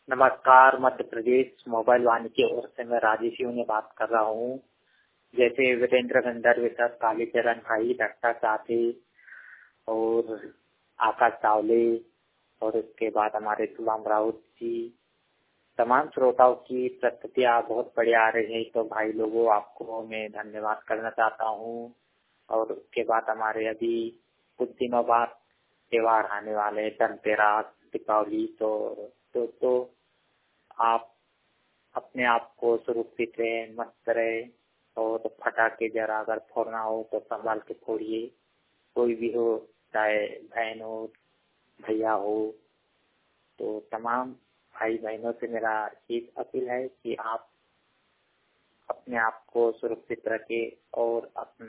नमस्कार। मध्य प्रदेश मोबाइल वाणी की ओर से मैं राजेश ने बात कर रहा हूँ। जैसे वीरेंद्र गंधर्व सर, कालीचरण भाई, डॉक्टर साथी और आकाश सावले और उसके बाद हमारे गुलाम राउत जी, तमाम श्रोताओं की प्रस्तुतियाँ बहुत बढ़िया आ रही है। तो भाई लोगों, आपको मैं धन्यवाद करना चाहता हूँ। और उसके बाद हमारे अभी कुछ दिनों बाद त्योहार आने वाले हैं, धनतेरस, दीपावली। तो दोस्तों, आप अपने आप को सुरक्षित रहे, मस्त रहे और पटाखे जरा अगर फोड़ना हो तो संभाल के फोड़िए। कोई भी हो, चाहे बहन हो, भैया हो। तो तमाम भाई बहनों से मेरा एक अपील है कि आप अपने आप को सुरक्षित रखें और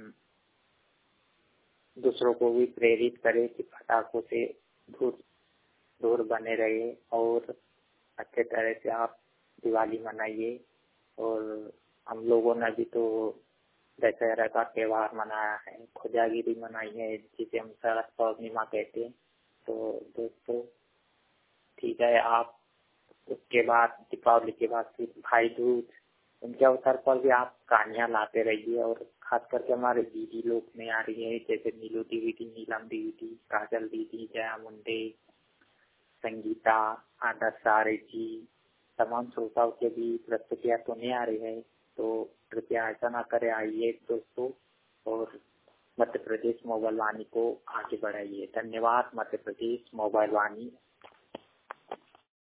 दूसरों को भी प्रेरित करें कि पटाखों से दूर दूर बने रहे और अच्छे तरह से आप दिवाली मनाइए। और हम लोगों ने भी तो दशहरा का त्योहार मनाया है, खोजागिरी मनाई है, जिसे हम शरद पूर्णिमा कहते हैं। तो दोस्तों, ठीक है, आप उसके बाद दीपावली के बाद फिर भाई दूज, उनके अवसर पर भी आप कहानियां लाते रहिए। और खास करके हमारे दीदी लोग में आ रही है, जैसे नीलू दीदी, नीलम दीदी, काजल दीदी, जया मुंडे, संगीता, आदर्श सारे जी, तमाम श्रोताओं के भी प्रस्तुतियाँ तो नहीं आ रही है। तो कृपया ऐसा ना करें, आइए दोस्तों और मध्य प्रदेश मोबाइल वाणी को आगे बढ़ाइए। धन्यवाद। मध्य प्रदेश मोबाइल वाणी।